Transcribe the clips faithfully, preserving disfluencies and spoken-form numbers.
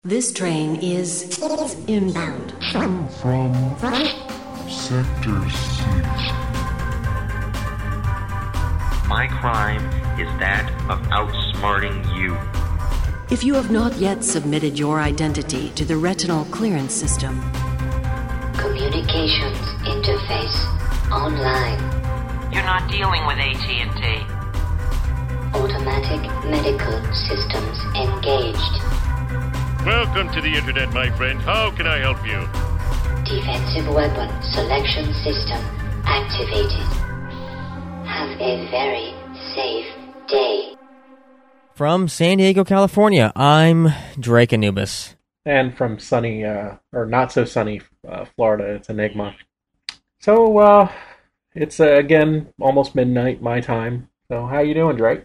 This train is inbound. From, from Sector C. My crime is that of outsmarting you. If you have not yet submitted your identity to the retinal clearance system, communications interface online. You're not dealing with A T and T. Automatic medical systems engaged. Welcome to the internet, my friend. How can I help you? Defensive weapon selection system activated. Have a very safe day. From San Diego, California, I'm Drake Anubis. And from sunny, uh, or not so sunny, uh, Florida, it's Enigma. So, uh, it's, uh, again, almost midnight my time. So, how you doing, Drake?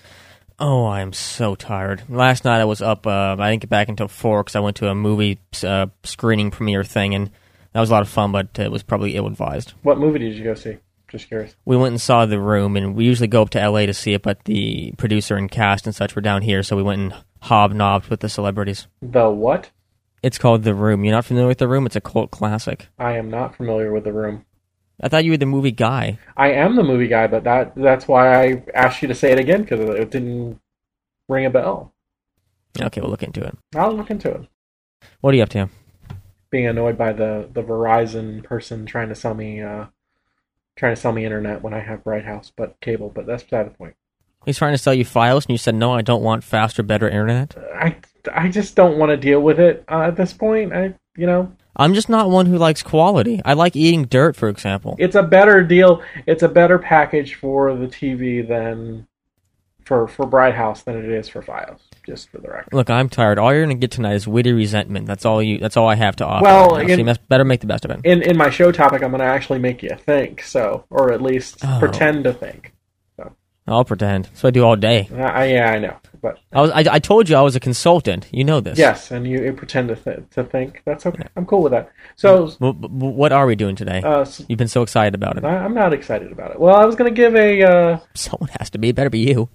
Oh, I'm so tired. Last night I was up, uh, I didn't get back until four because I went to a movie uh, screening premiere thing, and that was a lot of fun, but it was probably ill-advised. What movie did you go see? Just curious. We went and saw The Room, and we usually go up to L A to see it, but the producer and cast and such were down here, so we went and hobnobbed with the celebrities. The what? It's called The Room. You're not familiar with The Room? It's a cult classic. I am not familiar with The Room. I thought you were the movie guy. I am the movie guy, but that that's why I asked you to say it again, because it didn't ring a bell. Okay, we'll look into it. I'll look into it. What are you up to? Being annoyed by the, the Verizon person trying to sell me uh, trying to sell me internet when I have Bright House, but cable, but that's beside the point. He's trying to sell you Fios, and you said, no, I don't want faster, better internet? I, I just don't want to deal with it uh, at this point. I, you know... I'm just not one who likes quality. I like eating dirt, for example. It's a better deal. It's a better package for the T V than for for Bright House than it is for Fios. Just for the record. Look, I'm tired. All you're going to get tonight is witty resentment. That's all you. That's all I have to offer. Well, right in, so you must, better make the best of it. In in my show topic, I'm going to actually make you think. So, or at least oh. pretend to think. So. I'll pretend. That's what I do all day. Uh, I, yeah, I know. But I was. I, I told you I was a consultant. You know this. Yes, and you, you pretend to th- to think. That's okay. I'm cool with that. So, w- w- what are we doing today? Uh, so, You've been so excited about it. I, I'm not excited about it. Well, I was going to give a. Uh... Someone has to be. It better be you.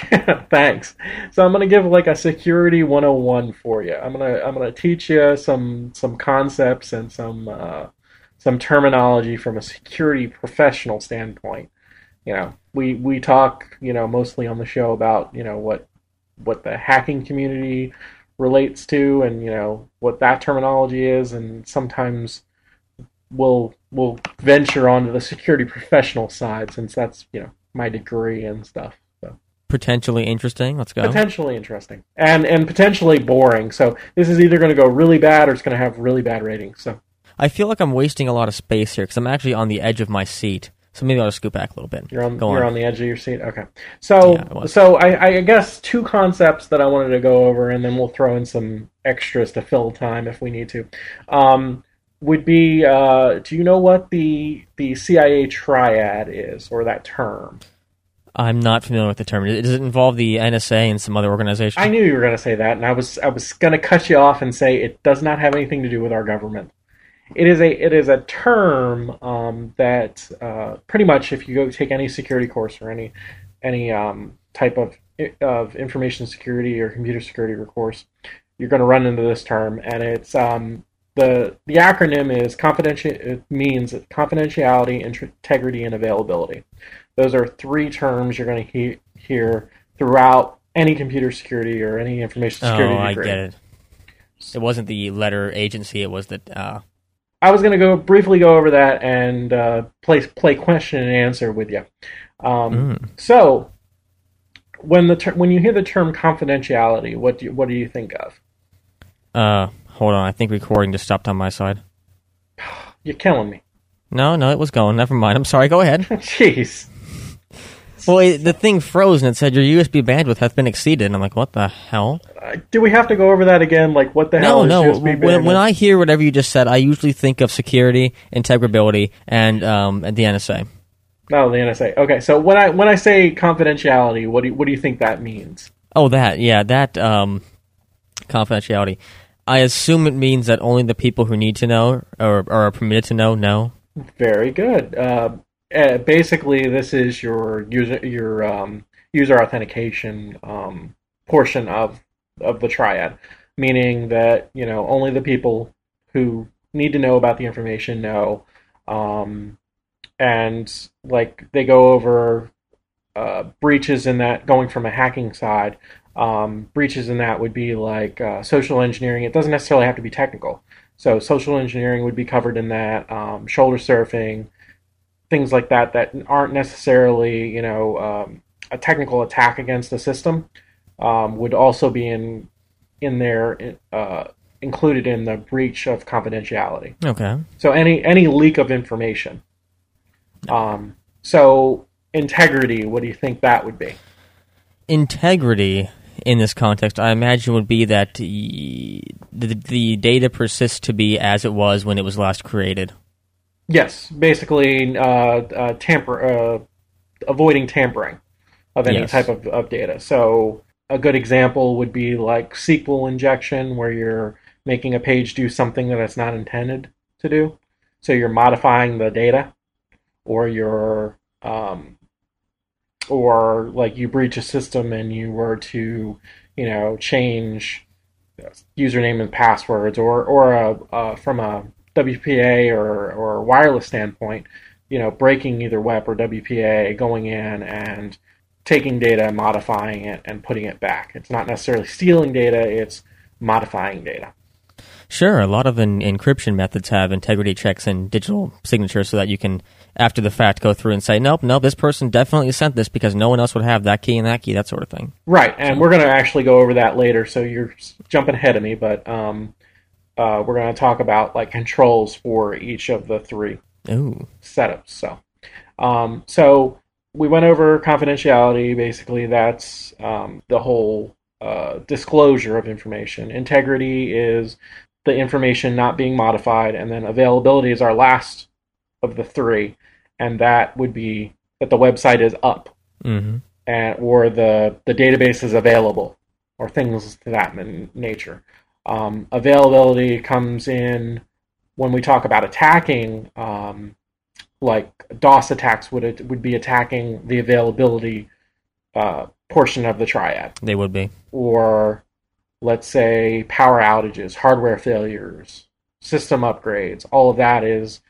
Thanks. So I'm going to give like a security one oh one for you. I'm going to I'm going to teach you some some concepts and some uh, some terminology from a security professional standpoint. You know, we we talk, you know, mostly on the show about, you know, what what the hacking community relates to and, you know, what that terminology is, and sometimes we'll we'll venture onto the security professional side since that's, you know, my degree and stuff. Potentially interesting. Let's go. Potentially interesting. And and potentially boring. So this is either going to go really bad or it's going to have really bad ratings. So I feel like I'm wasting a lot of space here because I'm actually on the edge of my seat. So maybe I'll just scoot back a little bit. You're on go you're on. on the edge of your seat? Okay. So yeah, so I, I guess two concepts that I wanted to go over, and then we'll throw in some extras to fill time if we need to. Um, would be, uh, do you know what the the C I A triad is, or that term? I'm not familiar with the term. Does it involve the N S A and some other organizations? I knew you were going to say that, and I was I was going to cut you off and say it does not have anything to do with our government. It is a it is a term um, that uh, pretty much, if you go take any security course or any any um, type of of information security or computer security course, you're going to run into this term, and it's um, the the acronym is confidential. It means confidentiality, integrity, and availability. Those are three terms you're going to he- hear throughout any computer security or any information security oh, degree. I get it. It wasn't the letter agency, it was the... Uh... I was going to go briefly go over that and uh, play play question and answer with you. Um, mm. So, when the ter- when you hear the term confidentiality, what do you, what do you think of? Uh, hold on, I think recording just stopped on my side. You're killing me. No, no, it was going. Never mind. I'm sorry. Go ahead. Jeez. Well, it, the thing froze and it said your U S B bandwidth has been exceeded. And I'm like, what the hell? Uh, do we have to go over that again? Like, what the hell no, is no. U S B bandwidth? When, when I hear whatever you just said, I usually think of security, integrability, and um, and the N S A. No, the N S A. Okay, so when I when I say confidentiality, what do you, what do you think that means? Oh, that yeah, that um, confidentiality. I assume it means that only the people who need to know or, or are permitted to know know. Very good. Uh, uh, basically, this is your user your um, user authentication um, portion of of the triad. meaning that, you know, only the people who need to know about the information know. Um, and like they go over uh, breaches in that, going from a hacking side. Um, breaches in that would be like uh, social engineering. It doesn't necessarily have to be technical. So social engineering would be covered in that. Um, shoulder surfing, things like that that aren't necessarily, you know, um, a technical attack against the system um, would also be in in there, uh, included in the breach of confidentiality. Okay. So any any leak of information. Um, so integrity, what do you think that would be? Integrity in this context, I imagine, would be that the, the data persists to be as it was when it was last created. Yes, basically uh, uh, tamper, uh, avoiding tampering of any yes. type of, of data. So a good example would be like S Q L injection, where you're making a page do something that it's not intended to do. So you're modifying the data, or you're um, or like you breach a system and you were to, you know, change username and passwords, or or a, uh, from a W P A or or wireless standpoint, you know, breaking either W E P or W P A, going in and taking data, modifying it, and putting it back. It's not necessarily stealing data; it's modifying data. Sure, a lot of en- encryption methods have integrity checks and digital signatures so that you can, after the fact, go through and say, nope, nope, this person definitely sent this because no one else would have that key and that key, that sort of thing. Right, and so, we're going to actually go over that later, so you're jumping ahead of me, but um, uh, we're going to talk about like controls for each of the three Ooh. setups. So, um, so we went over confidentiality. Basically, that's um, the whole uh, disclosure of information. Integrity is the information not being modified, and then availability is our last of the three, and that would be that the website is up, mm-hmm. and or the the database is available, or things to that nature. Um, availability comes in when we talk about attacking, um, like DOS attacks would would be attacking the availability uh, portion of the triad. They would be, or let's say power outages, hardware failures, system upgrades. All of that is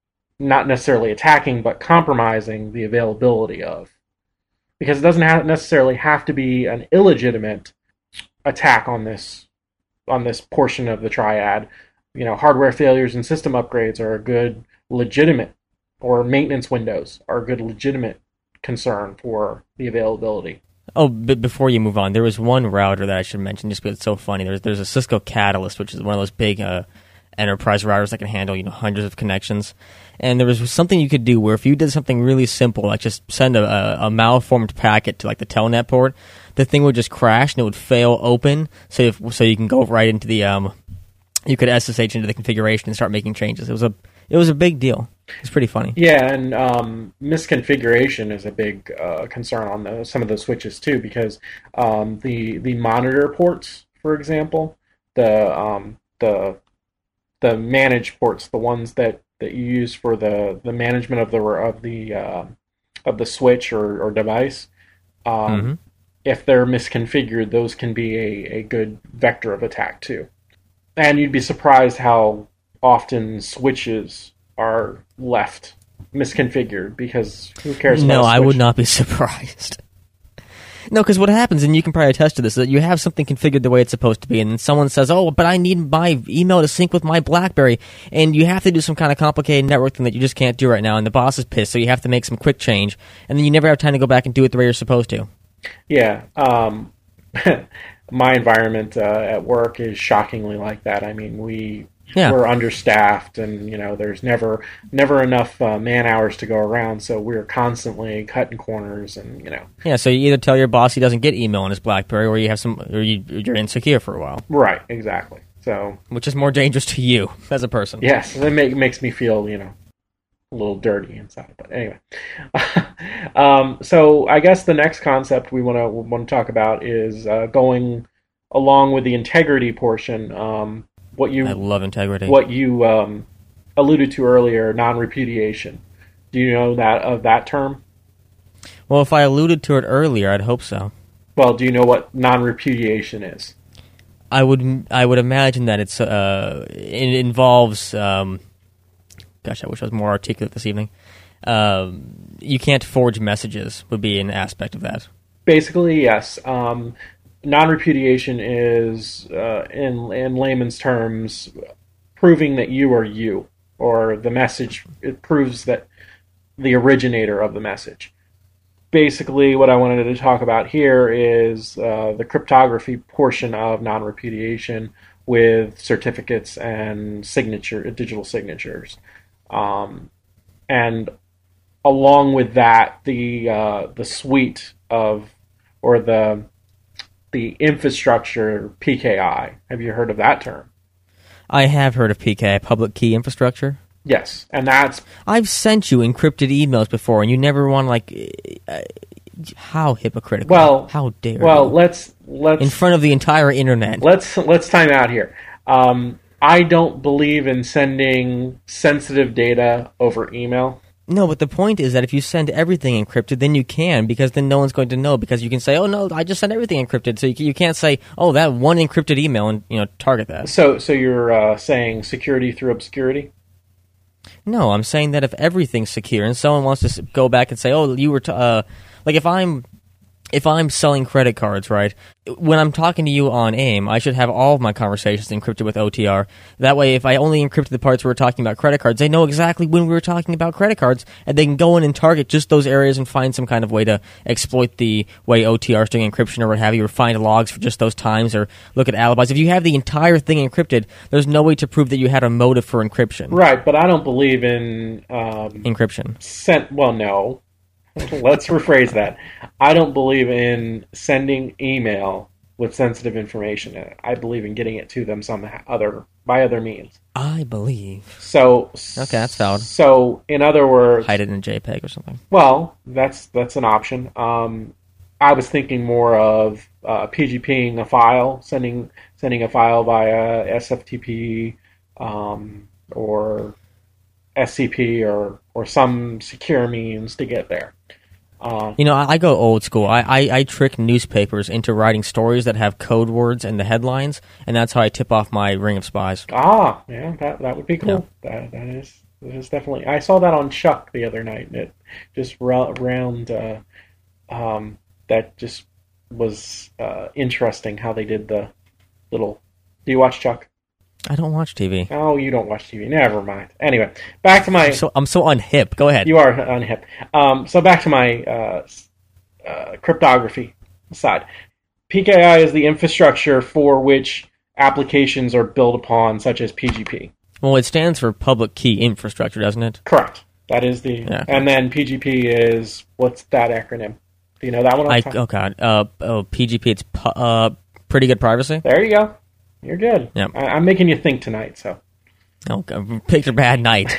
not necessarily attacking, but compromising the availability of. Because it doesn't have necessarily have to be an illegitimate attack on this on this portion of the triad. You know, hardware failures and system upgrades are a good legitimate, or maintenance windows are a good legitimate concern for the availability. Oh, but before you move on, there was one router that I should mention just because it's so funny. There's there's a Cisco Catalyst, which is one of those big uh, enterprise routers that can handle, you know, hundreds of connections. And there was something you could do where if you did something really simple, like just send a, a, a malformed packet to like the telnet port, the thing would just crash and it would fail open. So if, so you can go right into the um, you could S S H into the configuration and start making changes. It was a it was a big deal. It's pretty funny. Yeah, and um, misconfiguration is a big uh, concern on the, some of the switches too, because um, the the monitor ports, for example, the um, the the manage ports, the ones that, that you use for the, the management of the of the uh, of the switch or, or device, um, mm-hmm. if they're misconfigured, those can be a, a good vector of attack too. And you'd be surprised how often switches are left misconfigured, because who cares about No, a switch? I would not be surprised. No, because what happens, and you can probably attest to this, is that you have something configured the way it's supposed to be, and then someone says, oh, but I need my email to sync with my BlackBerry, and you have to do some kind of complicated network thing that you just can't do right now, and the boss is pissed, so you have to make some quick change, and then you never have time to go back and do it the way you're supposed to. Yeah, um, my environment uh, at work is shockingly like that. I mean, we... Yeah. We're understaffed, and you know there's never never enough uh, man hours to go around, so we're constantly cutting corners, and you know. Yeah, so you either tell your boss he doesn't get email on his BlackBerry, or you have some, or you, you're insecure for a while. Right, exactly. So, which is more dangerous to you as a person. Yes, it make, makes me feel, you know, a little dirty inside. But anyway, um, so I guess the next concept we want to want to talk about is uh, going along with the integrity portion. Um, What you I love integrity. What you um, alluded to earlier, non-repudiation. Do you know that of that term? Well, if I alluded to it earlier, I'd hope so. Well, do you know what non-repudiation is? I would I would imagine that it's uh, it involves. Um, gosh, I wish I was more articulate this evening. Um, you can't forge messages would be an aspect of that. Basically, yes. Um, non-repudiation is, uh, in in layman's terms, proving that you are you, or the message. It proves that the originator of the message. Basically, what I wanted to talk about here is uh, the cryptography portion of non-repudiation with certificates and signature, digital signatures, um, and along with that, the uh, the suite of or the the infrastructure P K I. Have you heard of that term? I have heard of P K I, public key infrastructure. Yes, and that's... I've sent you encrypted emails before, and you never want to, like... Uh, how hypocritical. Well, how dare well, you. let's... let's in front of the entire internet. Let's, let's time out here. Um, I don't believe in sending sensitive data over email. No, but the point is that if you send everything encrypted, then you can, because then no one's going to know, because you can say, oh, no, I just sent everything encrypted. So you, you can't say, oh, that one encrypted email, and, you know, target that. So so you're uh, saying security through obscurity? No, I'm saying that if everything's secure and someone wants to go back and say, oh, you were, t- uh, like if I'm, if I'm selling credit cards, right, when I'm talking to you on AIM, I should have all of my conversations encrypted with O T R. That way, if I only encrypted the parts where we're talking about credit cards, they know exactly when we were talking about credit cards, and they can go in and target just those areas and find some kind of way to exploit the way O T R is doing encryption or what have you, or find logs for just those times, or look at alibis. If you have the entire thing encrypted, there's no way to prove that you had a motive for encryption. Right, but I don't believe in... Um, encryption. Sent, well, no. Let's rephrase that. I don't believe in sending email with sensitive information in it. I believe in getting it to them some other by other means. I believe. So okay, that's valid. So in other words, hide it in JPEG or something. Well, that's that's an option. Um, I was thinking more of uh, PGPing a file, sending sending a file via S F T P um, or S C P or or some secure means to get there. Uh, you know, I, I go old school. I, I, I trick newspapers into writing stories that have code words in the headlines, and that's how I tip off my ring of spies. Ah, yeah, that that would be cool. Yeah. That that is that is definitely. I saw that on Chuck the other night. It just around uh, um, that just was uh, interesting how they did the little. Do you watch Chuck? I don't watch T V. Oh, you don't watch T V. Never mind. Anyway, back to my... I'm so, I'm so unhip. Go ahead. You are unhip. Um, so back to my uh, uh, cryptography side. P K I is the infrastructure for which applications are built upon, such as P G P. Well, it stands for public key infrastructure, doesn't it? Correct. That is the... Yeah. And then P G P is... What's that acronym? Do you know that one? I, oh, God. Uh, oh, P G P, it's pu- uh, pretty good privacy? There you go. You're good. Yep. I- I'm making you think tonight, so. Oh, picked a bad night.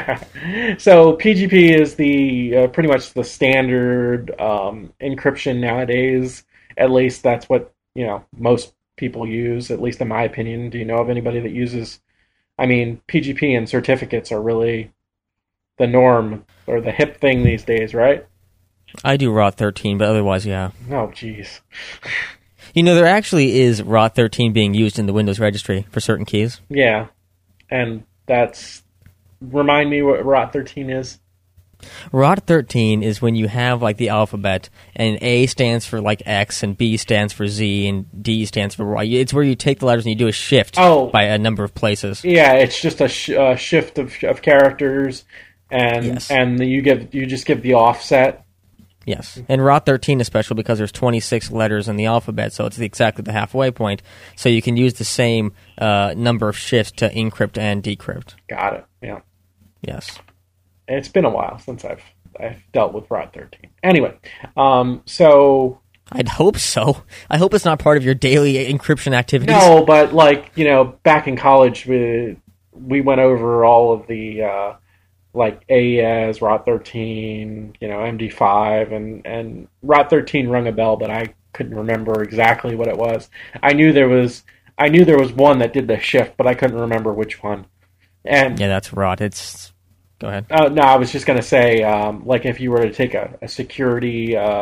So P G P is the uh, pretty much the standard um, encryption nowadays. At least that's what you know most people use. At least in my opinion. Do you know of anybody that uses? I mean, P G P and certificates are really the norm or the hip thing these days, right? I do R O T thirteen, but otherwise, yeah. Oh, jeez. You know, there actually is R O T thirteen being used in the Windows registry for certain keys. Yeah, and that's... Remind me what R O T thirteen is? R O T thirteen is when you have, like, the alphabet, and A stands for, like, X, and B stands for Z, and D stands for Y. It's where you take the letters and you do a shift oh, by a number of places. Yeah, it's just a sh- uh, shift of, of characters, and yes. and you give you just give the offset. Yes, and R O T thirteen is special because there's twenty-six letters in the alphabet, so it's the, exactly the halfway point. So you can use the same uh, number of shifts to encrypt and decrypt. Got it. Yeah. Yes. It's been a while since I've I've dealt with R O T thirteen. Anyway, um, so I'd hope so. I hope it's not part of your daily encryption activities. No, but like you know, back in college, we we went over all of the. Uh, like A E S, R O T thirteen, you know, M D five, and, and R O T thirteen rung a bell, but I couldn't remember exactly what it was. I knew there was I knew there was one that did the shift, but I couldn't remember which one. And yeah, that's R O T. It's go ahead. Uh, no, I was just going to say, um, like if you were to take a, a security um,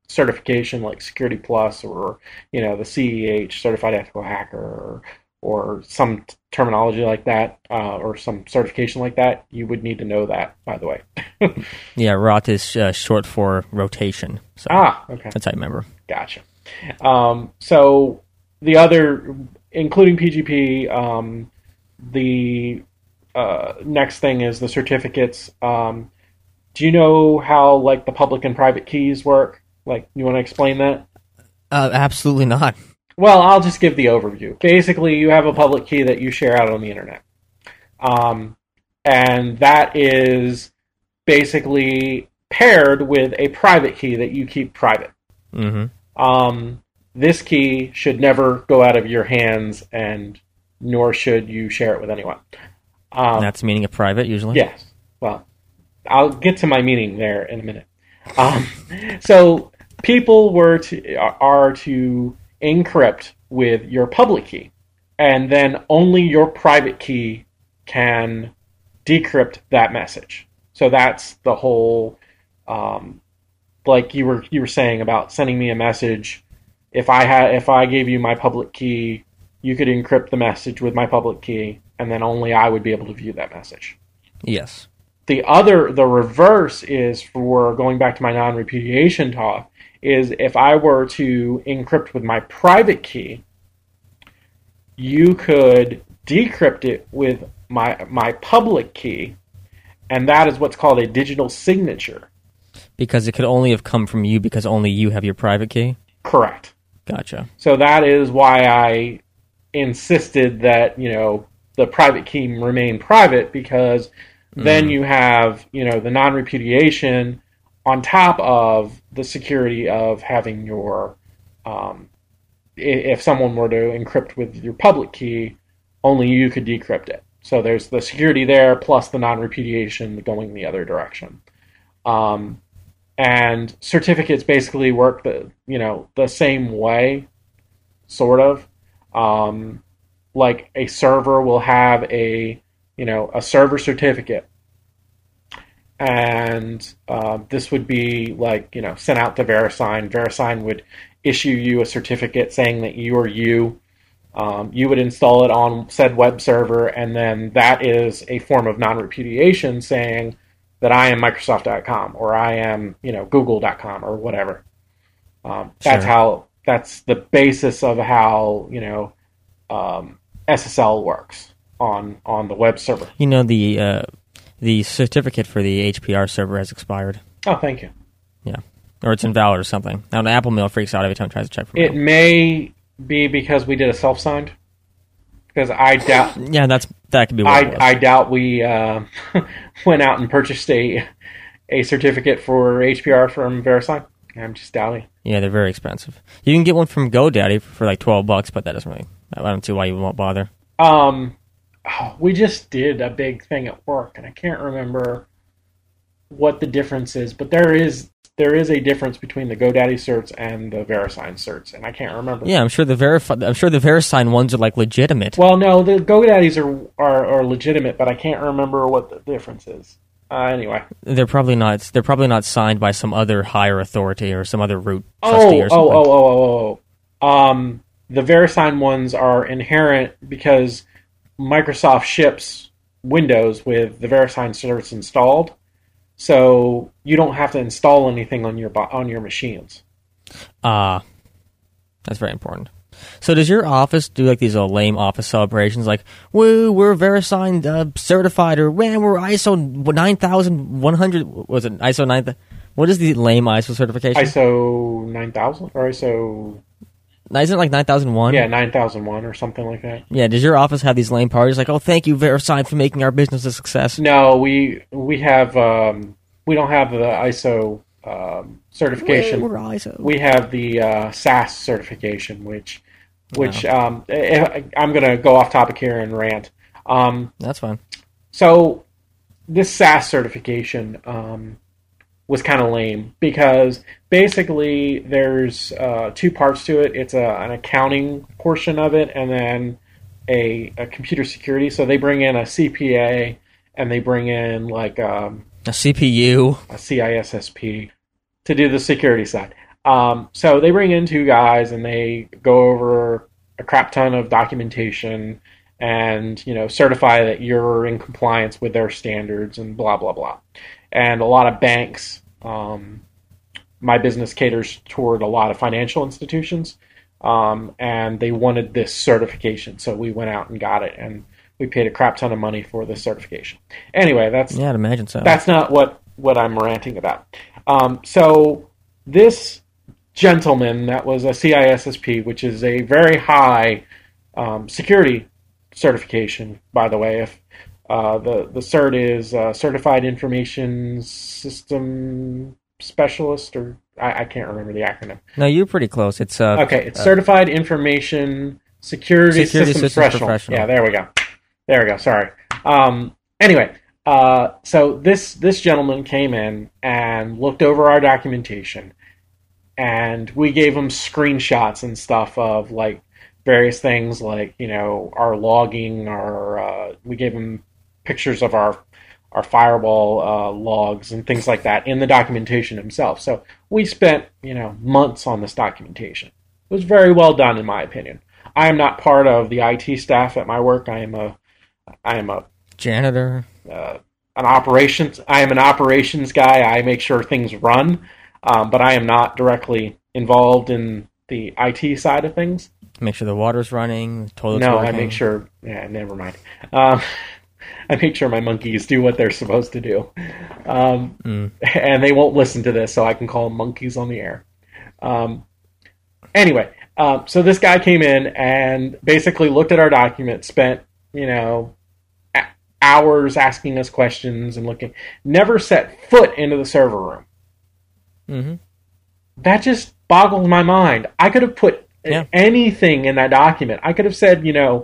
certification like Security Plus or, you know, the C E H, Certified Ethical Hacker, or, or some t- terminology like that, uh, or some certification like that, you would need to know that, by the way. Yeah, R O T is uh, short for rotation. So ah, okay. That's how I remember. Gotcha. Um, so the other, including P G P, um, the uh, next thing is the certificates. Um, do you know how, like, the public and private keys work? Like, you want to explain that? Uh, absolutely not. Well, I'll just give the overview. Basically, you have a public key that you share out on the internet. Um, and that is basically paired with a private key that you keep private. Mm-hmm. Um, this key should never go out of your hands, and nor should you share it with anyone. Um, That's the meaning of private, usually? Yes. Well, I'll get to my meaning there in a minute. Um, so people were to are to encrypt with your public key, and then only your private key can decrypt that message. So that's the whole, um, like you were you were saying about sending me a message. If I had if I gave you my public key, you could encrypt the message with my public key, and then only I would be able to view that message. Yes. The other, the reverse is, for going back to my non-repudiation talk, is if I were to encrypt with my private key, you could decrypt it with my my public key, and that is what's called a digital signature. Because it could only have come from you because only you have your private key? Correct. Gotcha. So that is why I insisted that, you know, the private key remain private, because then mm. you have, you know, the non-repudiation on top of the security of having your, um, if someone were to encrypt with your public key, only you could decrypt it. So there's the security there plus the non-repudiation going the other direction. Um, and certificates basically work the, you know, the same way, sort of. Um, like a server will have a, you know, a server certificate. And uh, this would be like, you know, sent out to VeriSign. VeriSign would issue you a certificate saying that you are you. Um, you would install it on said web server, and then that is a form of non-repudiation saying that I am Microsoft dot com or I am, you know, Google dot com or whatever. Um, that's sure. how, that's the basis of how, you know, um, S S L works on, on the web server. You know, the uh, the certificate for the H P R server has expired. Oh, thank you. Yeah. Or it's invalid or something. Now, the Apple Mail freaks out every time it tries to check for It mail. may be because we did a self-signed. Because I doubt... Yeah, that's that could be what I, it was. I doubt we uh, went out and purchased a, a certificate for H P R from VeriSign. I'm just doubting. Yeah, they're very expensive. You can get one from GoDaddy for like twelve bucks, but that doesn't really... I don't see why you won't bother. Um, oh, we just did a big thing at work, and I can't remember what the difference is, but there is there is a difference between the GoDaddy certs and the VeriSign certs, and I can't remember. Yeah, I'm sure the Verif- I'm sure the VeriSign ones are like legitimate. Well, no, the GoDaddies are, are are legitimate, but I can't remember what the difference is. Uh, anyway, They're probably not. They're probably not signed by some other higher authority or some other root oh, trustee or oh, something. oh, oh, oh, oh, um, the VeriSign ones are inherent because Microsoft ships Windows with the VeriSign certs installed, so you don't have to install anything on your on your machines. Ah, uh, that's very important. So does your office do like these uh, lame office celebrations like, woo, we're VeriSign uh, certified, or man, we're I S O nine thousand one hundred, was it I S O nine thousand? What is the lame I S O certification? I S O nine thousand? Or I S O... Isn't it like nine thousand one? Yeah, nine thousand one or something like that. Yeah, does your office have these lame parties like, oh, thank you, VeriSign, for making our business a success? No, we we have, um, we don't have the I S O um, certification. We're, we're I S O. We have the uh, S A S certification, which... Which um, I'm going to go off topic here and rant. Um, That's fine. So this S A S certification um, was kind of lame because basically there's uh, two parts to it. It's a, an accounting portion of it and then a, a computer security. So they bring in a C P A and they bring in like um, a C P U, a C I S S P to do the security side. Um, so they bring in two guys and they go over a crap ton of documentation and, you know, certify that you're in compliance with their standards and blah, blah, blah. And a lot of banks, um, my business caters toward a lot of financial institutions, um, and they wanted this certification. So we went out and got it, and we paid a crap ton of money for this certification. Anyway, that's Yeah, I'd imagine so. That's not what, what I'm ranting about. Um, so this gentleman that was a C I S S P, which is a very high um, security certification, by the way. If uh, the the cert is uh, Certified Information System Specialist, or I, I can't remember the acronym. No, you're pretty close. It's uh, okay. It's uh, Certified Information Security, Security Systems, Systems Professional. Professional. Yeah, there we go. There we go. Sorry. Um, anyway, uh, so this this gentleman came in and looked over our documentation, and we gave him screenshots and stuff of like various things, like, you know, our logging, our uh, we gave him pictures of our our firewall uh, logs and things like that in the documentation himself. So we spent, you know, months on this documentation. It was very well done, in my opinion. I am not part of the I T staff at my work. I am a I am a janitor, uh, an operations. I am an operations guy. I make sure things run, um, but I am not directly involved in the I T side of things. Make sure the water's running, the toilet's no, working. I make sure. Yeah, never mind. Um, I make sure my monkeys do what they're supposed to do, um, mm. and they won't listen to this, so I can call them monkeys on the air. Um, anyway, um, so this guy came in and basically looked at our document, spent, you know, a- hours asking us questions and looking. Never set foot into the server room. Mm-hmm. That just boggles my mind. I could have put Yeah. anything in that document. I could have said, you know,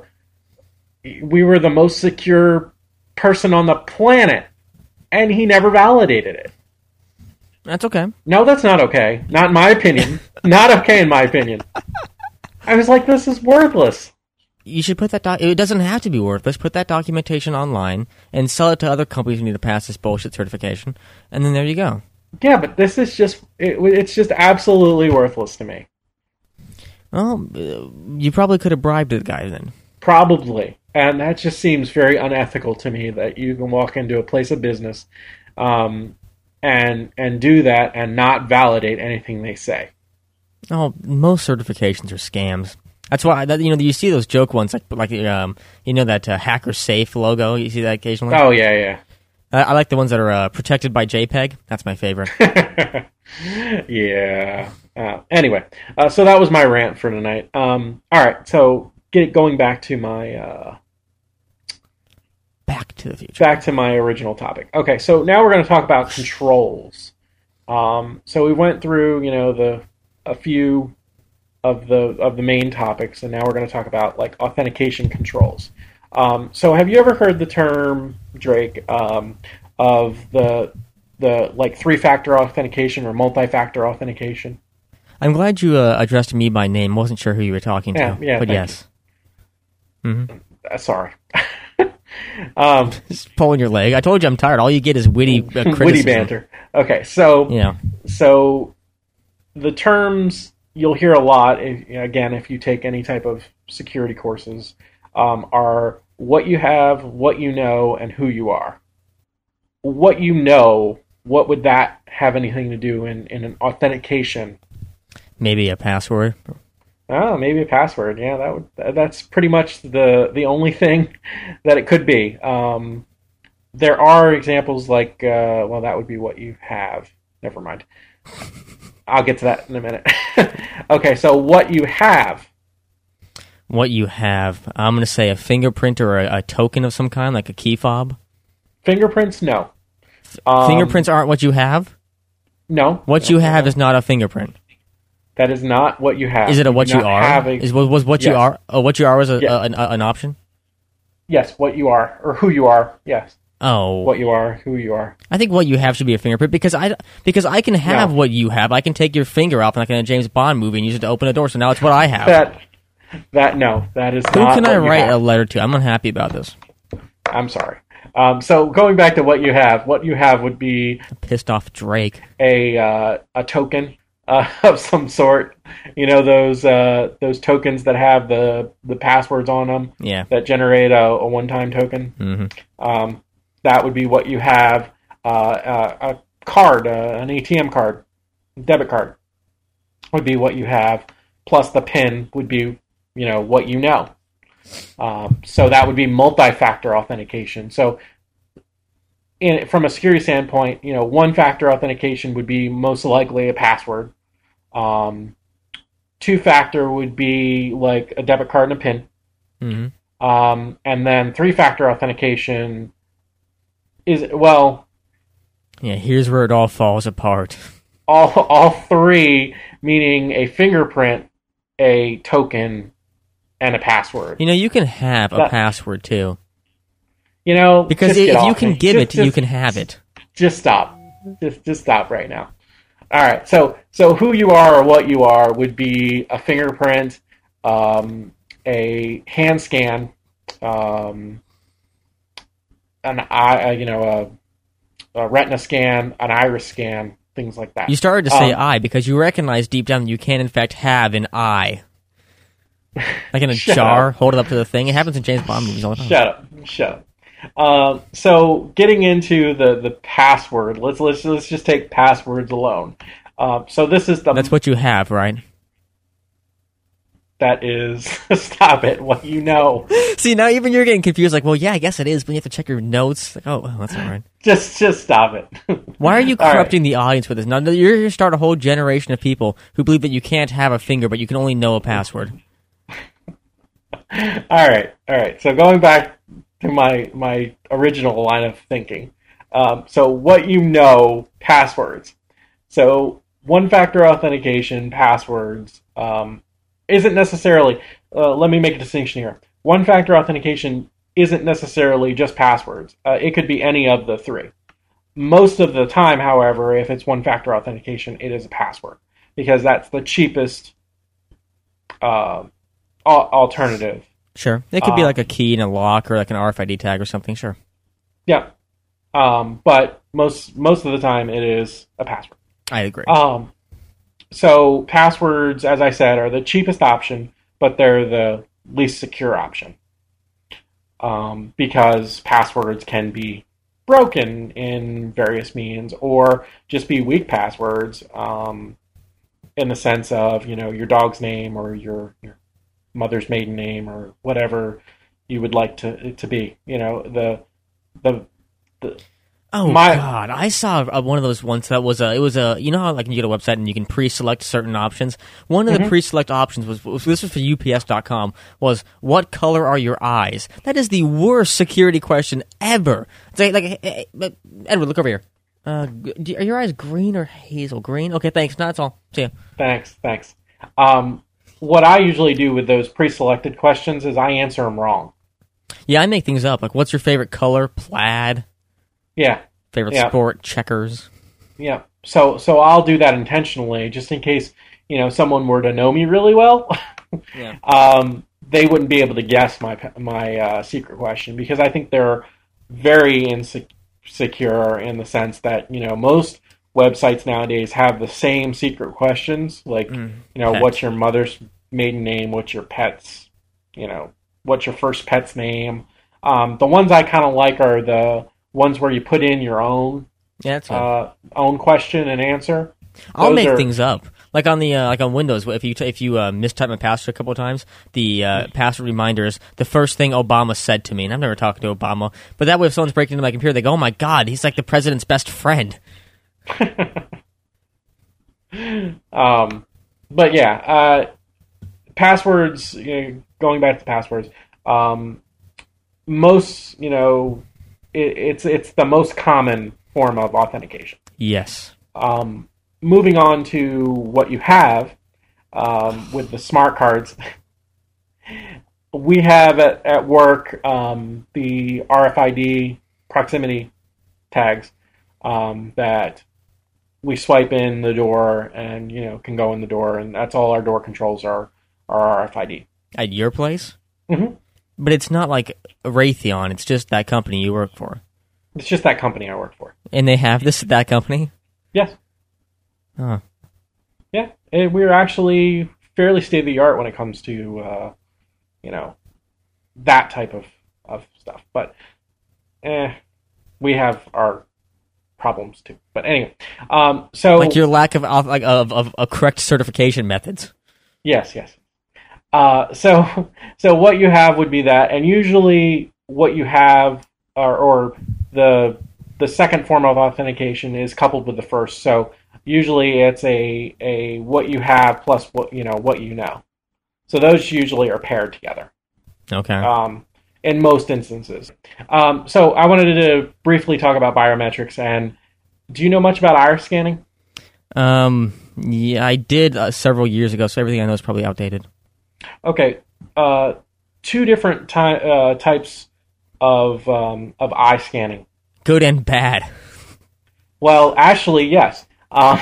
we were the most secure person on the planet, and he never validated it. That's okay. No, that's not okay. Not in my opinion. Not okay in my opinion. I was like, this is worthless. You should put that doc- it doesn't have to be worthless. Put that documentation online and sell it to other companies who need to pass this bullshit certification, and then there you go. Yeah, but this is just, it, it's just absolutely worthless to me. Well, uh, you probably could have bribed the guy then. Probably. And that just seems very unethical to me, that you can walk into a place of business um, and and do that and not validate anything they say. Oh, most certifications are scams. That's why, that, you know, you see those joke ones, like, like um, you know, that uh, Hacker Safe logo? You see that occasionally? Oh, yeah, yeah. I, I like the ones that are uh, protected by JPEG. That's my favorite. yeah. Uh, anyway, uh, so that was my rant for tonight. Um, all right, so get going back to my uh, Back to the Future. back to my original topic. Okay, so now we're going to talk about controls. Um, so we went through, you know, the a few of the of the main topics, and now we're going to talk about like authentication controls. Um, so have you ever heard the term, Drake, um, of the the like three-factor authentication or multi-factor authentication? I'm glad you uh, addressed me by name. Wasn't sure who you were talking Yeah, to. yeah, but thank yes. Mm-hmm. Uh, sorry. um, Just pulling your leg. I told you I'm tired. All you get is witty uh, criticism. witty banter. Okay, so Yeah. so the terms you'll hear a lot, if, again, if you take any type of security courses, um, are what you have, what you know, and who you are. What you know, what would that have anything to do in, in an authentication? Maybe a password. Oh, maybe a password. Yeah, that would. That's pretty much the the only thing that it could be. Um, there are examples like, uh, well, that would be what you have. Never mind. I'll get to that in a minute. Okay, so what you have. What you have. I'm going to say a fingerprint or a, a token of some kind, like a key fob. Fingerprints, no. Um, Fingerprints aren't what you have? No. What no, you have no. is not a fingerprint. That is not what you have. Is it a what do you not are? have a- Is was, was what you Yes. are? Oh, what you are was a, Yes. a, an, an option. Yes, what you are, or who you are. Yes, Oh, what you are, who you are. I think what you have should be a fingerprint because I because I can have No. what you have. I can take your finger off like in a James Bond movie and use it to open a door. So now it's what I have. That that no, that is Who not. can what I you write have. a letter to? I'm unhappy about this. I'm sorry. Um, so going back to what you have, what you have would be Pissed off Drake. a uh, a token uh, of some sort. You know those uh, those tokens that have the the passwords on them. Yeah. That generate a, a one-time token. Mm-hmm. Um, that would be what you have. Uh, uh, a card, uh, an A T M card, debit card, would be what you have. Plus the PIN would be, you know, what you know. Um, so that would be multi-factor authentication. So, in, from a security standpoint, you know, one-factor authentication would be most likely a password. Um, two-factor would be like a debit card and a PIN. Mm-hmm. Um, and then three-factor authentication is, well... Yeah, here's where it all falls apart. All, all three, meaning a fingerprint, a token, and a password. You know, you can have a that, password, too. You know, because if you can me. give just, it, just, you can have it. Just stop. Just just stop right now. All right. So so who you are or what you are would be a fingerprint, um, a hand scan, um, an eye, you know, a, a retina scan, an iris scan, things like that. You started to say um, eye because you recognize deep down that you can, in fact, have an eye. Like in a jar, up. hold it up to the thing. It happens in James Bond movies all the time. Shut up. Shut up. Um, so getting into the, the password, let's let's let's just take passwords alone. Um, so this is the That's what you have, right? That is stop it. What you know. See, now even you're getting confused. Like, well, yeah, I guess it is, but you have to check your notes. Like, oh, well, that's all right. Just just stop it. Why are you All corrupting right. the audience with this? Now you're going to start a whole generation of people who believe that you can't have a finger, but you can only know a password. All right, all right. So going back to my my original line of thinking. Um, so what you know, passwords. So one-factor authentication, passwords, um, isn't necessarily. Uh, let me make a distinction here. One-factor authentication isn't necessarily just passwords. Uh, it could be any of the three. Most of the time, however, if it's one-factor authentication, it is a password because that's the cheapest uh, al- alternative. Sure. It could be Um, like a key in a lock or like an R F I D tag or something, sure. Yeah. Um, but most most of the time it is a password. I agree. Um, so passwords, as I said, are the cheapest option, but they're the least secure option. Um, because passwords can be broken in various means or just be weak passwords um, in the sense of, you know, your dog's name or your, your mother's maiden name or whatever you would like to to be. You know, the the the oh my, God! I saw uh, one of those once that was a. It was a. You know how like you get a website and you can pre-select certain options. One of mm-hmm. the pre-select options was, was this was for U P S dot com. Was what color are your eyes? That is the worst security question ever. It's like, like hey, hey, Edward, look over here. Uh, do, are your eyes green or hazel? Green. Okay, thanks. No, that's all. See ya. Thanks, thanks. Um, what I usually do with those pre-selected questions is I answer them wrong. Yeah, I make things up. Like, what's your favorite color? Plaid. Yeah. Favorite yeah. sport? Checkers. Yeah. So so I'll do that intentionally, just in case, you know, someone were to know me really well. Yeah. Um, they wouldn't be able to guess my my uh, secret question because I think they're very insecure in the sense that, you know, most websites nowadays have the same secret questions, like, Mm, you know, pets. what's your mother's maiden name? What's your pet's, you know, what's your first pet's name? Um, the ones I kind of like are the ones where you put in your own Yeah, that's uh, own question and answer. I'll Those make are- things up. Like on the uh, like on Windows, if you t- if you uh, mistype my password a couple of times, the uh, password reminders the first thing Obama said to me, and I'm never talking to Obama, but that way if someone's breaking into my computer, they go, "Oh my God, he's like the president's best friend." um, but yeah, uh, passwords. You know, going back to passwords, um, most you know, it, it's it's the most common form of authentication. Yes. Um, moving on to what you have um, with the smart cards, we have at, at work um, the R F I D proximity tags um, that we swipe in the door and, you know, can go in the door, and that's all our door controls are, are R F I D. At your place? Mm-hmm. But it's not like Raytheon, it's just that company you work for. It's just that company I work for. And they have this at that company? Yes. Huh. Yeah. it, we're actually fairly state of the art when it comes to uh, you know that type of, of stuff. But eh, we have our problems too. But anyway, um, so like your lack of of, like, of of of correct certification methods. Yes, yes. Uh, so so what you have would be that, and usually what you have, or, or the the second form of authentication is coupled with the first. So usually it's a a what you have plus what you know what you know. So those usually are paired together. Okay. Um, in most instances. Um, so I wanted to briefly talk about biometrics. And do you know much about iris scanning? Um. Yeah, I did uh, several years ago. So everything I know is probably outdated. Okay. Uh, two different ty- uh, types of um, of eye scanning. Good and bad. Well, actually, yes. Uh,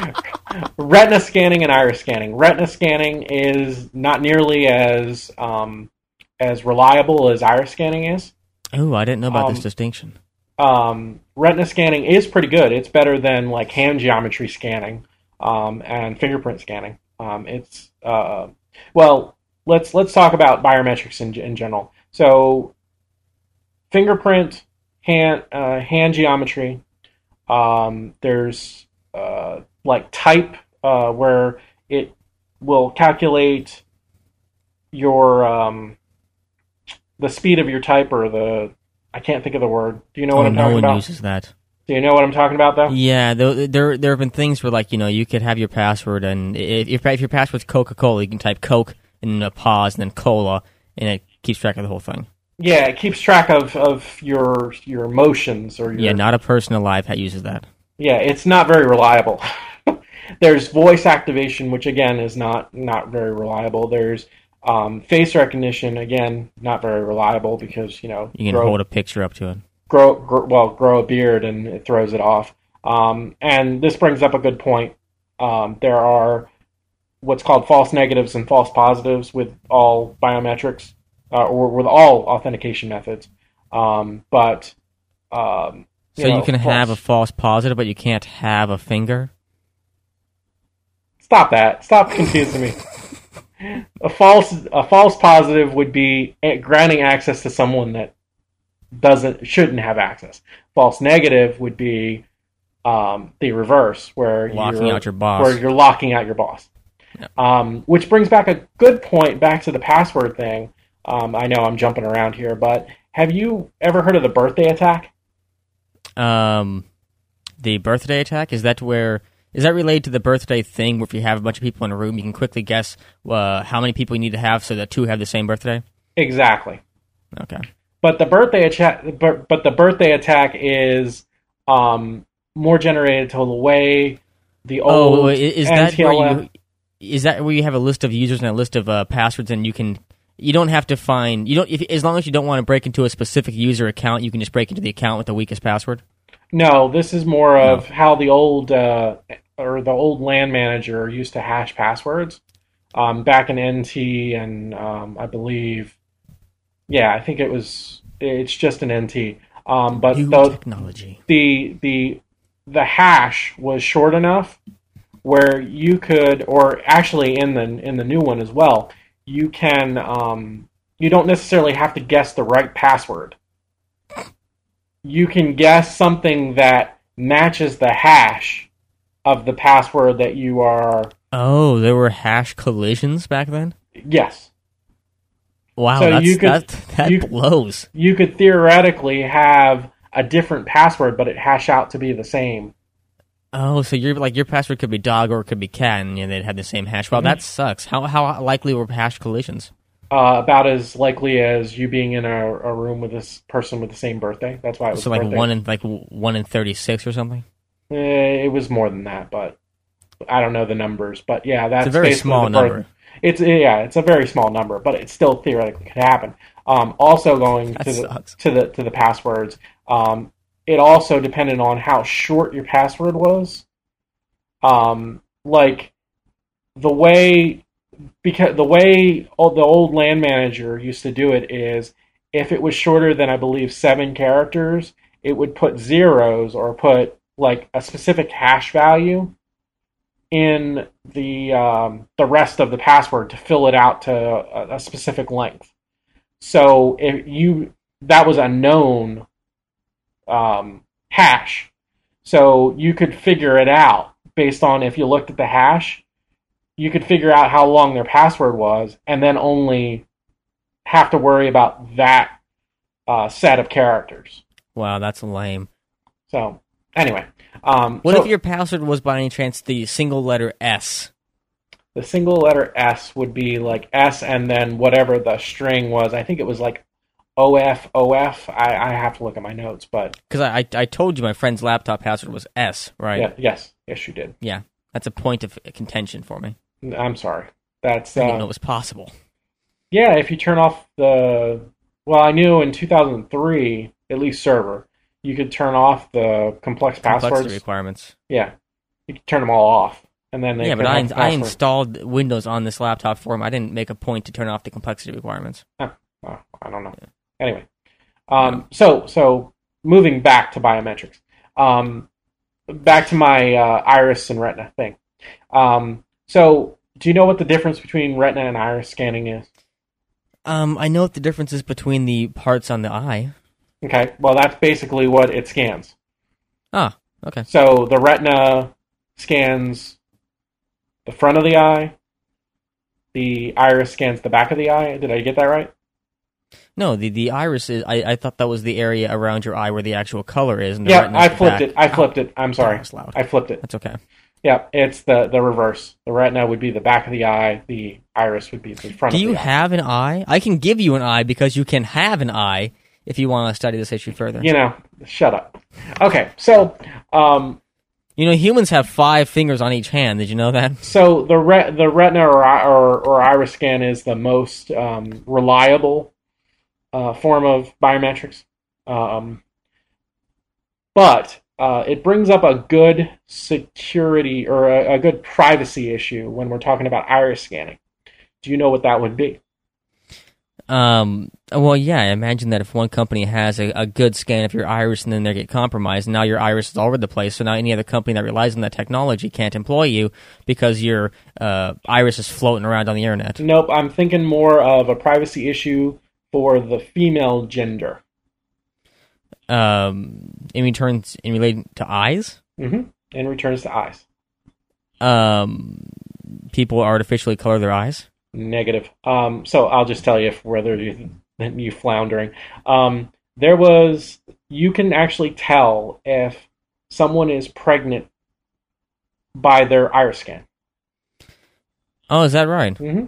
retina scanning and iris scanning. Retina scanning is not nearly as um, as reliable as iris scanning is. Oh, I didn't know about Um, this distinction. Um, retina scanning is pretty good. It's better than like hand geometry scanning um, and fingerprint scanning. Um, it's uh, well, let's let's talk about biometrics in in general. So, fingerprint, hand uh, hand geometry. Um, there's uh, like type uh, where it will calculate your um, the speed of your type, or the I can't think of the word. Do you know Oh, what I'm no talking one about? uses that. Do you know what I'm talking about, though? Yeah, there, there there have been things where, like, you know, you could have your password, and if, if if your password's Coca-Cola, you can type Coke and a pause and then Cola, and it keeps track of the whole thing. Yeah, it keeps track of, of your your motions or your Yeah, not a person alive that uses that. Yeah, it's not very reliable. There's voice activation, which again is not not very reliable. There's um, face recognition, again, not very reliable because you know You can grow, hold a picture up to it. grow, grow well grow a beard and it throws it off. Um, and this brings up a good point. Um, there are what's called false negatives and false positives with all biometrics uh, or with all authentication methods. Um, but um, So you, know, you can false. have a false positive, but you can't have a finger? Stop that! Stop confusing me. A false a false positive would be granting access to someone that doesn't shouldn't have access. False negative would be um, the reverse, where Locking you're, out your boss. where you're locking out your boss. Yep. Um, which brings back a good point back to the password thing. Um, I know I'm jumping around here, but have you ever heard of the birthday attack? Um, the birthday attack, is that where is that related to the birthday thing? Where if you have a bunch of people in a room, you can quickly guess uh, how many people you need to have so that two have the same birthday? Exactly. Okay. But the birthday attack, but, but the birthday attack is um, more generated to the way the old Oh, i- is that N T L M where you is that where you have a list of users and a list of uh, passwords, and you can you don't have to find you don't if as long as you don't want to break into a specific user account, you can just break into the account with the weakest password? No, this is more of No. how the old uh, or the old LAN manager used to hash passwords um, back in N T, and um, I believe, yeah, I think it was. It's just an N T, um, but New the, technology. the the the hash was short enough where you could, or actually in the in the new one as well, you can um, you don't necessarily have to guess the right password. You can guess something that matches the hash of the password that you are. Oh, there were hash collisions back then? Yes. Wow, So that's, you could- that, that you- blows. You could theoretically have a different password, but it hash out to be the same. Oh, so your like your password could be dog or it could be cat, and you know, they'd have the same hash. Well, Mm-hmm. that sucks. How how likely were hash collisions? Uh, about as likely as you being in a, a room with this person with the same birthday. That's why it was So like birthday. one in like one in thirty six or something. Eh, it was more than that, but I don't know the numbers. But yeah, that's It's a very basically small the birth- number. It's yeah, it's a very small number, but it still theoretically could happen. Um, also going That to the sucks. to the to the passwords, um, it also depended on how short your password was. Um, like the way because the way old, the old LAN manager used to do it is if it was shorter than I believe seven characters, it would put zeros or put like a specific hash value in the um, the rest of the password to fill it out to a, a specific length. So if you that was a known um, hash, so you could figure it out based on if you looked at the hash, you could figure out how long their password was, and then only have to worry about that uh, set of characters. Wow, that's lame. So anyway, um, what so, if your password was by any chance the single letter S? The single letter S would be like S and then whatever the string was. I think it was like O F O F. I, I have to look at my notes, but because I, I I told you my friend's laptop password was S, right? Yeah. Yes. Yes, you did. Yeah, that's a point of contention for me. I'm sorry. That's I didn't uh, know it was possible. Yeah, if you turn off the well, I knew in two thousand three, at least server, you could turn off the complex Complexity passwords. requirements. Yeah, you could turn them all off, and then they yeah, could but I have the I password. installed Windows on this laptop for him. I didn't make a point to turn off the complexity requirements. Huh. Oh, I don't know. Yeah. Anyway, um, so so moving back to biometrics, um, back to my uh, iris and retina thing. Um, so, do you know what the difference between retina and iris scanning is? Um, I know what the difference is between the parts on the eye. Okay, well, that's basically what it scans. Ah, okay. So the retina scans the front of the eye. The iris scans the back of the eye. Did I get that right? No, the, the iris is. I, I thought that was the area around your eye where the actual color is. And the Yeah, retina's I the flipped back. it. I flipped oh. it. I'm sorry. That was loud. I flipped it. That's okay. Yeah, it's the, the reverse. The retina would be the back of the eye. The iris would be the front Do of the eye. you have an eye? I can give you an eye because you can have an eye if you want to study this issue further. You know, shut up. Okay, so um, you know, humans have five fingers on each hand. Did you know that? So the re- the retina or, or or iris scan is the most um, reliable uh, form of biometrics, um, but uh, it brings up a good security or a, a good privacy issue when we're talking about iris scanning. Do you know what that would be? Um. Well, yeah. I imagine that if one company has a, a good scan of your iris and then they get compromised, now your iris is all over the place. So now any other company that relies on that technology can't employ you because your uh, iris is floating around on the internet. Nope. I'm thinking more of a privacy issue for the female gender. Um. In return, in relating to eyes. Mm-hmm. In returns to eyes. Um. People artificially color their eyes. Negative. Um, so I'll just tell you if whether you, you floundering. Um, there was, you can actually tell if someone is pregnant by their iris scan. Oh, is that right? Mm-hmm.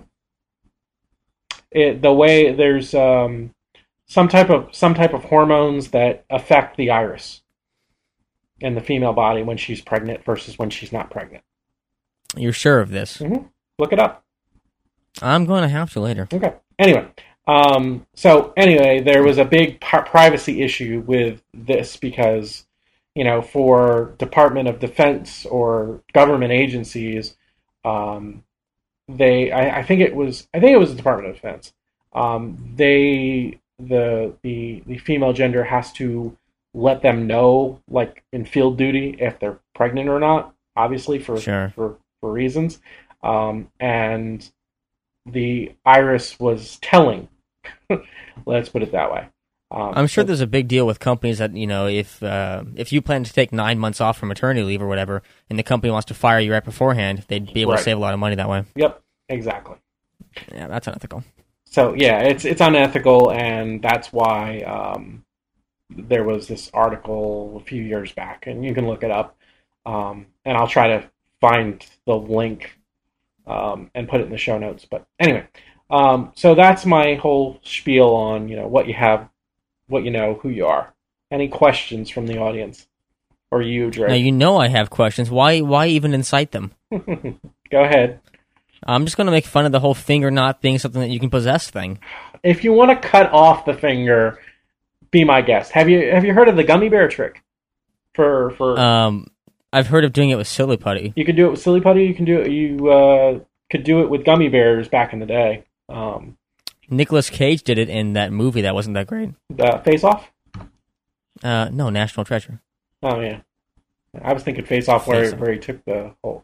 It, the way there's um, some type of some type of hormones that affect the iris in the female body when she's pregnant versus when she's not pregnant. You're sure of this? Mm-hmm. Look it up. I'm going to have to later. Okay. Anyway, um, so anyway, there was a big p- privacy issue with this because, you know, for Department of Defense or government agencies, um, they, I, I think it was, I think it was the Department of Defense. Um, they, the the the female gender has to let them know, like in field duty, if they're pregnant or not. Obviously, for sure. for for reasons, um, and the iris was telling. Let's put it that way. Um, I'm sure so, there's a big deal with companies that, you know, if uh, if you plan to take nine months off from maternity leave or whatever, and the company wants to fire you right beforehand, they'd be able right. to save a lot of money that way. Yep, exactly. Yeah, that's unethical. So yeah, it's it's unethical, and that's why um, there was this article a few years back, and you can look it up, um, and I'll try to find the link um, and put it in the show notes. But anyway, um, so that's my whole spiel on, you know, what you have, what you know, who you are. Any questions from the audience? Or you, Drake? Now, you know I have questions. Why Why even incite them? Go ahead. I'm just going to make fun of the whole finger not being something that you can possess thing. If you want to cut off the finger, be my guest. Have you have you heard of the gummy bear trick? For for um, I've heard of doing it with silly putty. You can do it with silly putty. You can do it. You uh, could do it with gummy bears back in the day. Um, Nicolas Cage did it in that movie that wasn't that great. Uh, Face Off? Uh, no, National Treasure. Oh yeah, I was thinking Face Off, where Face Off. where he took the whole.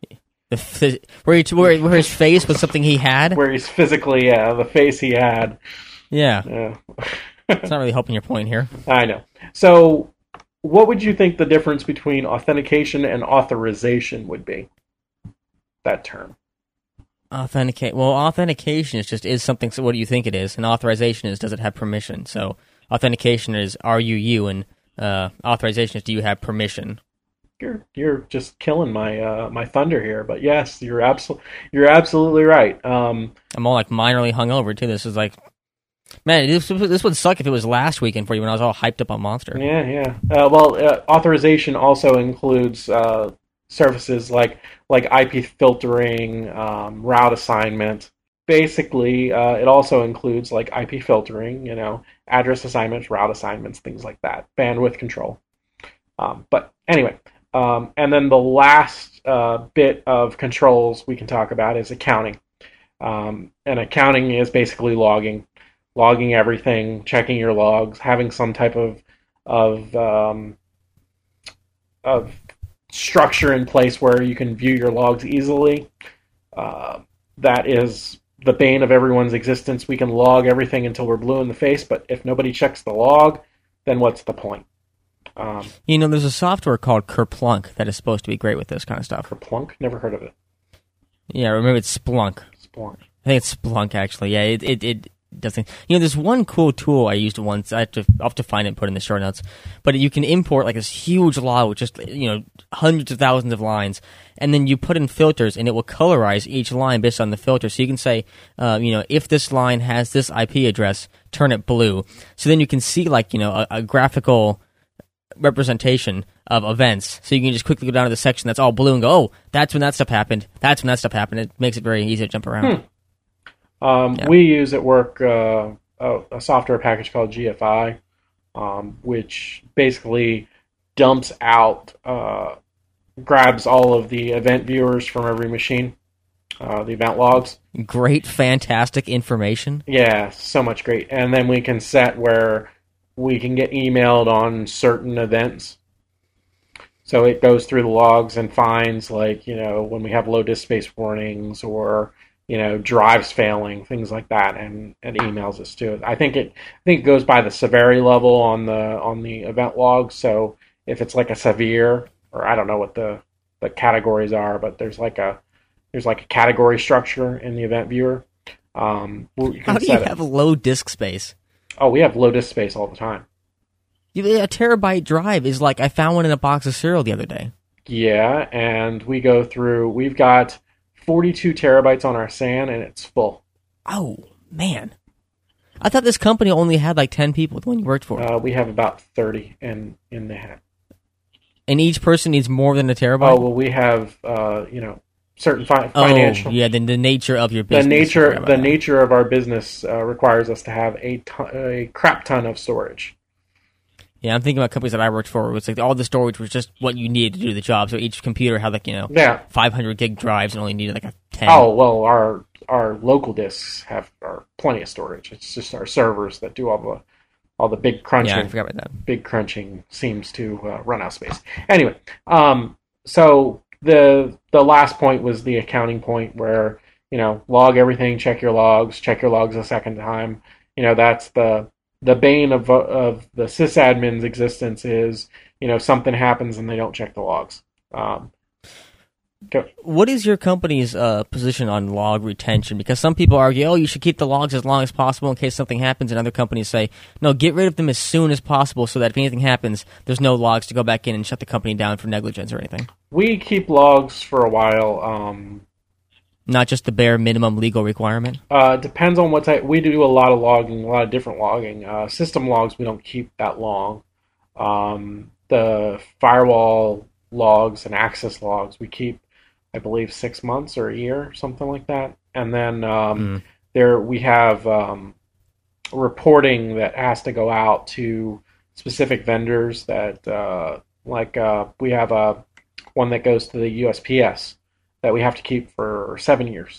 The f- where, he, where where his face was something he had. Where he's physically, yeah, the face he had. Yeah. Yeah. It's not really helping your point here. I know. So, what would you think the difference between authentication and authorization would be? That term. Authenticate. Well, authentication is just is something. So what do you think it is? And authorization is does it have permission? So authentication is are you you, and uh, authorization is do you have permission? You're you're just killing my uh, my thunder here, but yes, you're absolutely you're absolutely right. Um, I'm all like minorly hungover too. This is like, man, this this would suck if it was last weekend for you when I was all hyped up on Monster. Yeah, yeah. Uh, well, uh, authorization also includes uh, services like like I P filtering, um, route assignment. Basically, uh, it also includes like I P filtering, you know, address assignments, route assignments, things like that, bandwidth control. Um, but anyway. Um, and then the last uh, bit of controls we can talk about is accounting. Um, and accounting is basically logging, logging everything, checking your logs, having some type of of um, of structure in place where you can view your logs easily. Uh, that is the bane of everyone's existence. We can log everything until we're blue in the face, but if nobody checks the log, then what's the point? Um, you know, there's a software called Kerplunk that is supposed to be great with this kind of stuff. Kerplunk? Never heard of it. Yeah, remember it's Splunk. Splunk. I think it's Splunk, actually. Yeah, it it, it doesn't... You know, there's one cool tool I used once. I have to, I'll have to find it and put it in the show notes. But you can import, like, this huge log with just, you know, hundreds of thousands of lines, and then you put in filters, and it will colorize each line based on the filter. So you can say, uh, you know, if this line has this I P address, turn it blue. So then you can see, like, you know, a, a graphical representation of events, so you can just quickly go down to the section that's all blue and go, oh, that's when that stuff happened, that's when that stuff happened. It makes it very easy to jump around. Hmm. Um, yeah. We use at work uh, a, a software package called G F I, um, which basically dumps out, uh, grabs all of the event viewers from every machine, uh, the event logs. Great, fantastic information. Yeah, so much great. And then we can set where we can get emailed on certain events. So it goes through the logs and finds, like, you know, when we have low disk space warnings or, you know, drives failing, things like that, and, and emails us to it. I think it I think it goes by the severity level on the on the event logs. So if it's like a severe, or I don't know what the, the categories are, but there's like a there's like a category structure in the event viewer. Um, you can How do you have it. low disk space? Oh, we have low disk space all the time. A terabyte drive is like, I found one in a box of cereal the other day. Yeah, and we go through, we've got forty-two terabytes on our S A N, and it's full. Oh, man. I thought this company only had like ten people when you worked for it. Uh, we have about thirty in, in the hat. And each person needs more than a terabyte? Oh, well, we have, uh, you know, certain fi- financial... Oh, yeah, the, the nature of your business. The nature, the nature of our business uh, requires us to have a, ton, a crap ton of storage. Yeah, I'm thinking about companies that I worked for. It was like all the storage was just what you needed to do the job. So each computer had like, you know, yeah. five hundred gig drives and only needed like a ten. Oh, well, our our local disks have are plenty of storage. It's just our servers that do all the all the big crunching. Yeah, I forgot about that. Big crunching seems to uh, run out of space. Anyway, um, so the the last point was the accounting point where, you know, log everything, check your logs, check your logs a second time. You know, that's the the bane of of the sysadmin's existence is, you know, something happens and they don't check the logs. Um, go. What is your company's uh, position on log retention? Because some people argue, oh, you should keep the logs as long as possible in case something happens, and other companies say, no, get rid of them as soon as possible so that if anything happens, there's no logs to go back in and shut the company down for negligence or anything. We keep logs for a while. Um, Not just the bare minimum legal requirement? Uh, depends on what type. We do a lot of logging, a lot of different logging. Uh, system logs we don't keep that long. Um, the firewall logs and access logs we keep, I believe, six months or a year, something like that. And then um, mm. there we have um, reporting that has to go out to specific vendors. That uh, like uh, we have a one that goes to the U S P S. That we have to keep for seven years.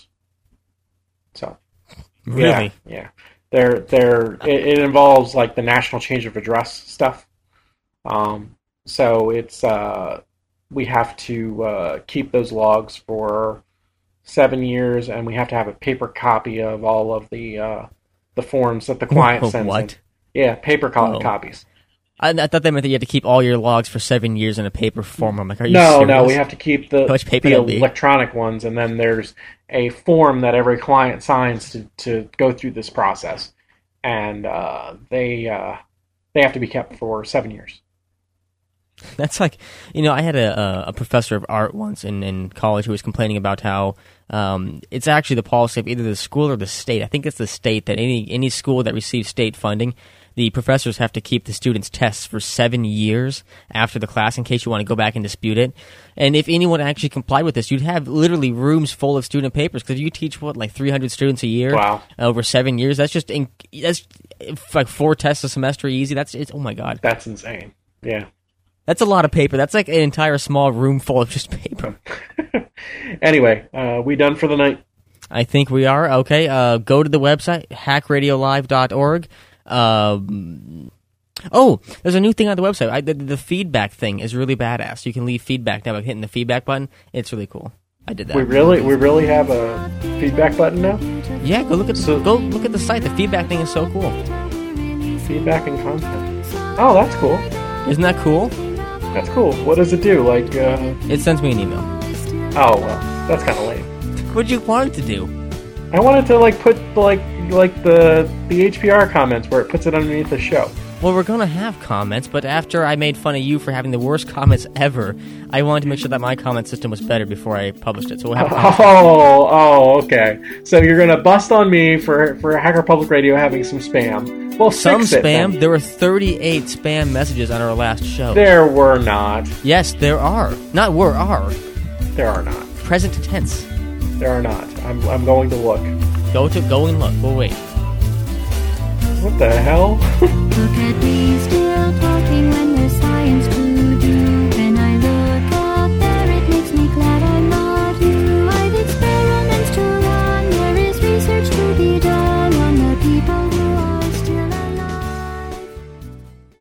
So, really, yeah, yeah. They're they're it, it involves like the national change of address stuff. Um, so it's uh, we have to uh, keep those logs for seven years, and we have to have a paper copy of all of the uh, the forms that the client Whoa, sends what? in. Yeah, paper co- Oh. copies. I, I thought they meant that you had to keep all your logs for seven years in a paper form. I'm like, are you No, serious? no, we have to keep the, How much paper the that'd be? electronic ones, and then there's a form that every client signs to, to go through this process, and uh, they uh, they have to be kept for seven years. That's like, you know, I had a, a, a professor of art once in, in college who was complaining about how um, it's actually the policy of either the school or the state. I think it's the state that any any school that receives state funding, the professors have to keep the students' tests for seven years after the class in case you want to go back and dispute it. And if anyone actually complied with this, you'd have literally rooms full of student papers because you teach, what, like three hundred students a year? Wow. Over seven years? That's just, in, that's like four tests a semester easy. That's, it's, oh my God. That's insane. Yeah. That's a lot of paper. That's like an entire small room full of just paper. Anyway, uh, we done for the night? I think we are. Okay, uh, go to the website, hack radio live dot org. Um, oh, there's a new thing on the website. I, the, the feedback thing is really badass. You can leave feedback now by hitting the feedback button. It's really cool. I did that. We really we really have a feedback button now? Yeah, go look at So- go look at the site. The feedback thing is so cool. Feedback and content. Oh, that's cool. Isn't that cool? That's cool. What does it do? Like, uh... It sends me an email. oh, well, that's kind of lame. What'd you want it to do? I wanted to, like, put, like, like the the H P R comments where it puts it underneath the show. Well, we're going to have comments, but after I made fun of you for having the worst comments ever, I wanted to make sure that my comment system was better before I published it. So we'll have Oh, oh, okay. So you're going to bust on me for, for Hacker Public Radio having some spam. Well, some fix it, spam. then. There were thirty-eight spam messages on our last show. There were not. Yes, there are. Not were, are. There are not. Present tense. There are not. I'm, I'm going to look. Go to go and look. We'll wait. What the hell? Look at me still talking